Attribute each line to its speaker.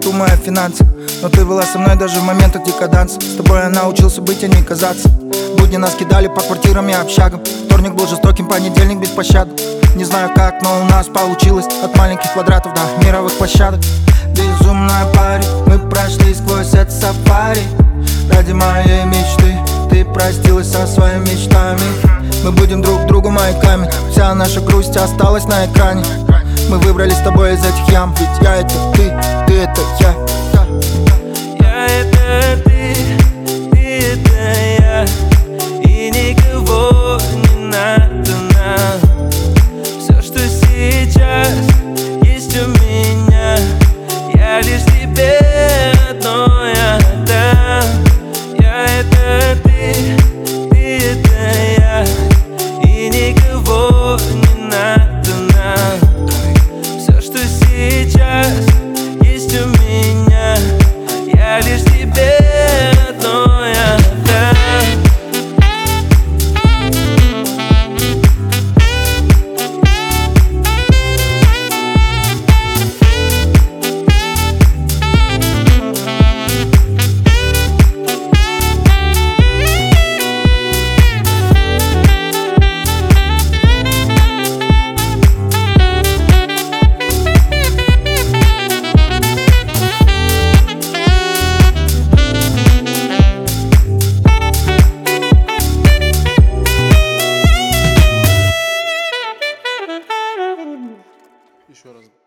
Speaker 1: думая о финансах. Но ты была со мной даже в моментах декаданса. С тобой я научился быть, а не казаться. Будни нас кидали по квартирам и общагам. Вторник был жестоким, понедельник без пощады. Не знаю как, но у нас получилось. От маленьких квадратов до мировых площадок. Безумная парень, мы прошли сквозь это сафари. Ради моей мечты ты простилась со своими мечтами. Мы будем друг другу маяками. Вся наша грусть осталась на экране. Мы выбрались с тобой из этих ям. Ведь я это ты это я.
Speaker 2: Я это ты это я. И никого не надо нам. Все, что сейчас есть у меня, я лишь тебе одной отдам. Я это ты это я. И никого не надо нам. Все, что сейчас есть у меня, я лишь тебе одной отдам.
Speaker 3: Еще раз.